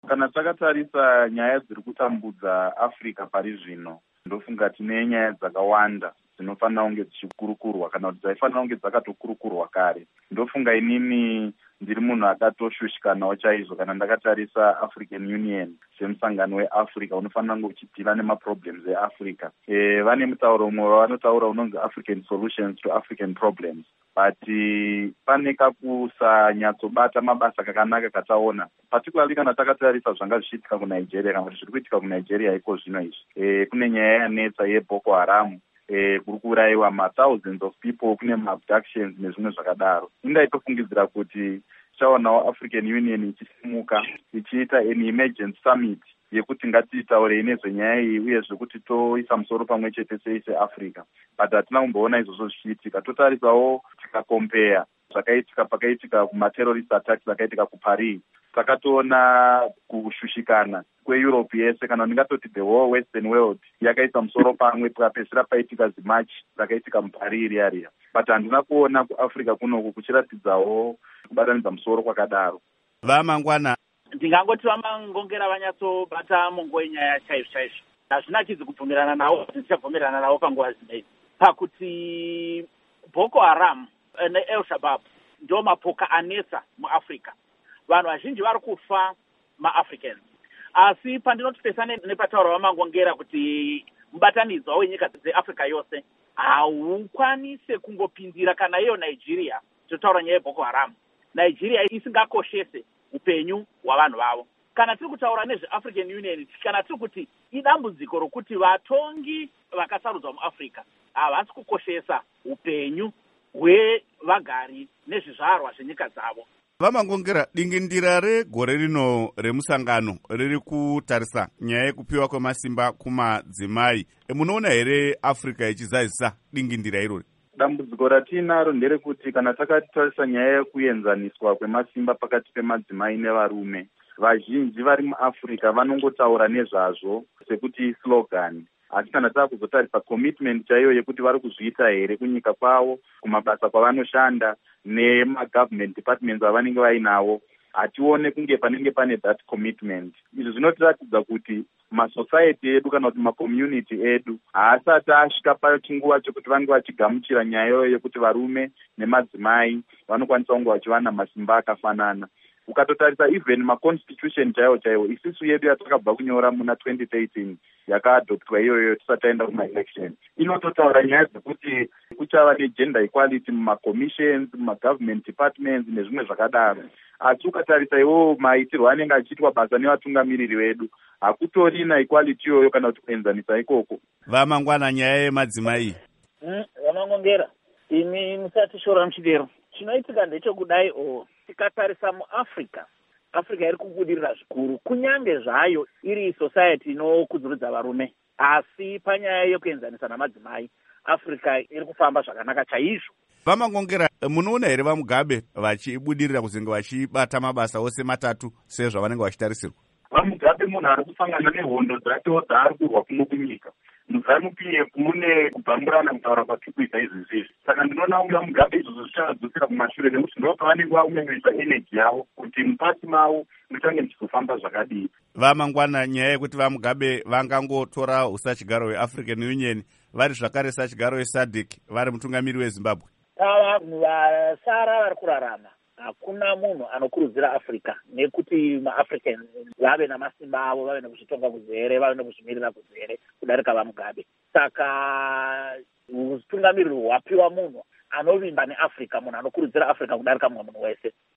Kana takatarisa nyaya dziri kutambudza Africa pari zvino, ndofunga tine nyaya dzakawanda dzinofanira kunge dzichikurukurwa kana kuti dzaifanira kunge dzakatokurukurwa kare. Ndofunga inini ndiri munhu akatoshushikanawo chaizvo kana ndakatarisa African Union semusangano weAfrica unofanira kunge uchidhila nemaproblems eAfrica. Vane mutauro umwe wavanotaura unonzi African solutions to African problems. But pane kakusanyatsobata mabasa kakanaka kataona, particularly kana takatarisa zvanga zvichiitika kuNigeria kana kuti zviri kuitika kuNigeria iko zvino izvi. Kune nyaya yanetsa yeBoko Haram, kuri kuurayiwa ma-thousands of people, kune ma-abductions nezvimwe zvakadaro. Indaitofungidzira kuti tichaonawo African Union ichisimuka ichiita an emergency summit yekuti ngatitaurei nezvenyaya iyi uyezve kuti toisa musoro pamwe chete seise Africa. But hatina kumboona izvozvo zvichiitika. Totarisawo tikakompea zvakaitika pakaitika kuma-terrorist attacks akaitika kuParis, takatoona kushushikana kweEurope yese, kana ndingatoti the whole western world yakaisa musoro pamwe pakapedzisira paitika zimachi dzakaitika muParis area. But handina kuona kuAfrica kunoku kuchiratidzawo kubatanidza musoro kwakadaro. Vamangwana, ndingangoti Vamangongera vanyatsobata mongo yenyaya chaizvo chaizvo. Hazvina chizi kubvumirana nawo, tichabvumirana nawo panguva zvinei. Pakuti Boko Haram neEl Shabaab ndo mapoka anesa muAfrica. Vanhu vazhinji vari kufa maAfricans. Asi pandinoti pesane nepataura Vamangongera kuti mubatanidzwa wenyika dzeAfrica yose haukwanise kungopindira kana iyo Nigeria, totaura nyaya yeBoko Haram, Nigeria isingakoshese upenyu hwavanhu vavo. Kana tiri kutaura nezveAfrican Union, kana tiri kuti idambudziko rokuti vatongi vakasarudzwa muAfrica havasi kukoshesa upenyu hwevagari nezvizvarwa zvenyika dzavo. Vamangongera, dingindira regore rino remusangano riri kutarisa nyaya yekupiwa kwemasimba kumadzimai, munoona here Africa ichizadzisa dingindira irori? Dambudziko ratinaro nderekuti kana takatarisa nyaya yekuenzaniswa kwemasimba pakati pemadzimai nevarume, vazhinji vari muAfrica vanongotaura nezvazvo sekuti slogan. Asi kana takuzotarisa commitment chaiyo yekuti vari kuzviita here kunyika kwavo, kumabasa kwavanoshanda nemagovernment departments avanenge vainawo, hatione kunge panenge pane that commitment. Izvi zvinotiratidza kuti masociety edu kana kuti macommunity edu haasati asvika pachinguva chekuti vange vachigamuchira nyaya yekuti varume nemadzimai vanokwanisa kunge vachivana masimba akafanana. Ukatotarisa even maconstitution chaiwo isusu yedu yatakabva kunyora muna 2013 yakaadoptwa iyoyo tisati taenda kuma-election, inototaura nyaya dzekuti kuchava negender equality mumacommissions, mumagovernment departments nezvimwe zvakadaro. Asi ukatarisa iwo maitirwo anenge achiitwa basa nevatungamiriri vedu, hakutori naequality iyoyo kana kuti kuenzanisa ikoko. Vamangwana, nyaya yemadzimai. Vamangongera, imi musati shora muchidero. Chinoitika ndechokudai tikatarisa muAfrica, Africa iri kubudirira zvikuru kunyange zvayo iri society inokudzurudza varume, asi panyaya yekuenzanisa namadzimai Africa iri kufamba zvakanaka chaizvo. Vamangongera, munoona here vaMugabe vachibudirira kuzenge vachibata mabasa ose matatu sezvavanenge vachitarisirwa? VaMugabe munhu ari kusangana nehondo dzakewo dzaari kurwa kuno kunyika. MuZanu-PF mune kubvamburana kutaura kwatiri kuita izvi. Saka ndinoona kuti VaMugabe izvozvo zvichadzosera kumashure nekuti ndo pavanenge vaunyanyoisa energy yavo kuti mupasi mavo muchange muchizofamba zvakadii. Vamangwana, nyaya yekuti vaMugabe vangangotora usachigaro hweAfrican Union vari zvakare sachigaro hweSADC vari mutungamiri weZimbabwe. Vanhu vasara vari kurarama, hakuna munhu anokurudzira Africa nekuti maAfricans vave namasimba avo, vave nekuzvitonga kuzere, vave nekuzvimirira kuzere kudarika vaMugabe. Saka utungamiriri hwapiwa munhu anovimba neAfrica, munhu anokurudzira Africa kudarika mumwe munhu wese.